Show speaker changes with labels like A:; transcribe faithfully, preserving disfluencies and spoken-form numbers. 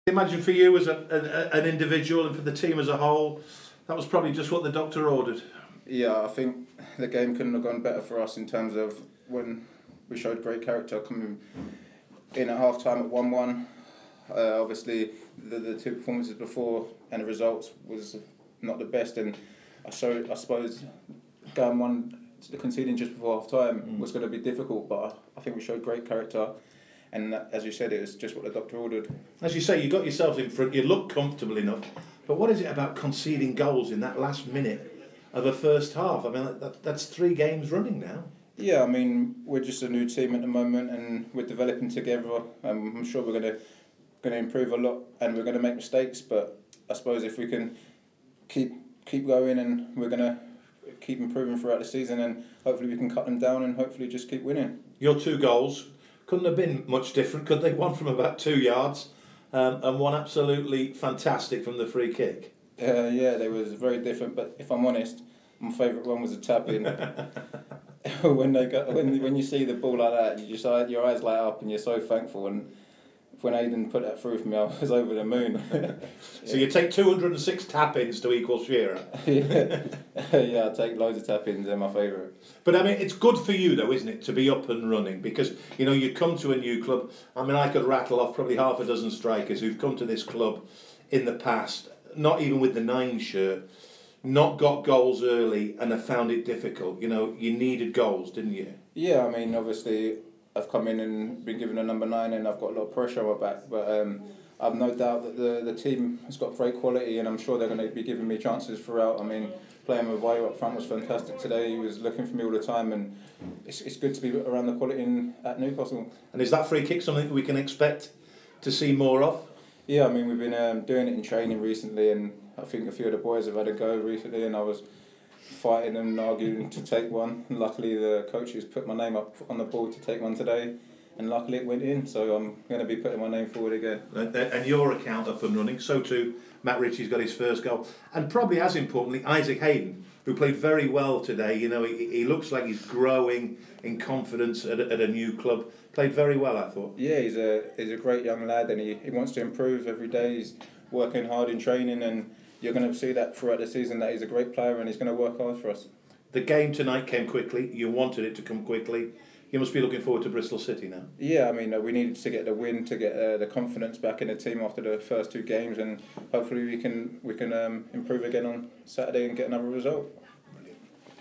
A: Imagine for you as a, a, an individual and for the team as a whole, that was probably just what the doctor ordered.
B: Yeah, I think the game couldn't have gone better for us in terms of when we showed great character coming in at half time at one one. Uh, obviously, the, the two performances before and the results was not the best, and I, showed, I suppose going one, conceding just before half time mm. was going to be difficult, but I, I think we showed great character. And as you said, it was just what the doctor ordered.
A: As you say, you got yourself in front, you look comfortable enough, but what is it about conceding goals in that last minute of a first half? I mean, that, that's three games running now.
B: Yeah, I mean, we're just a new team at the moment and we're developing together. Um, I'm sure we're going to going to improve a lot and we're going to make mistakes, but I suppose if we can keep keep going and we're going to keep improving throughout the season and hopefully we can cut them down and hopefully just keep winning.
A: Your two goals couldn't have been much different, could they? One from about two yards um, and one absolutely fantastic from the free kick.
B: Uh, yeah, they was very different, but if I'm honest, my favourite one was a tap-in. when they got, when when you see the ball like that, you just your eyes light up and you're so thankful. And when Aidan put that through for me, I was over the moon.
A: So you take two hundred six tap-ins to equal Shearer.
B: yeah, yeah, I take loads of tap-ins. They're my favourite.
A: But I mean, it's good for you though, isn't it, to be up and running? Because you know you come to a new club. I mean, I could rattle off probably half a dozen strikers who've come to this club in the past, not even with the nine shirt, not got goals early and have found it difficult. You know, you needed goals, didn't you?
B: Yeah, I mean, obviously, I've come in and been given a number nine and I've got a lot of pressure on my back, but um, I've no doubt that the, the team has got great quality and I'm sure they're going to be giving me chances throughout. I mean, playing with Wayo up front was fantastic today. He was looking for me all the time and it's it's good to be around the quality in, at Newcastle.
A: And is that free kick something we can expect to see more of?
B: Yeah, I mean, we've been um, doing it in training recently and I think a few of the boys have had a go recently and I was fighting and arguing to take one. Luckily, the coaches put my name up on the board to take one today, and luckily it went in. So I'm going to be putting my name forward again.
A: And your account up and running. So too, Matt Ritchie's got his first goal, and probably as importantly, Isaac Hayden, who played very well today. You know, he, he looks like he's growing in confidence at a, at a new club. Played very well, I thought.
B: Yeah, he's a he's a great young lad, and he, he wants to improve every day. He's working hard in training and. You're going to see that throughout the season that he's a great player and he's going to work hard for us.
A: The game tonight came quickly. You wanted it to come quickly. You must be looking forward to Bristol City now.
B: Yeah, I mean, uh, we needed to get the win to get uh, the confidence back in the team after the first two games, and hopefully we can we can um, improve again on Saturday and get another result.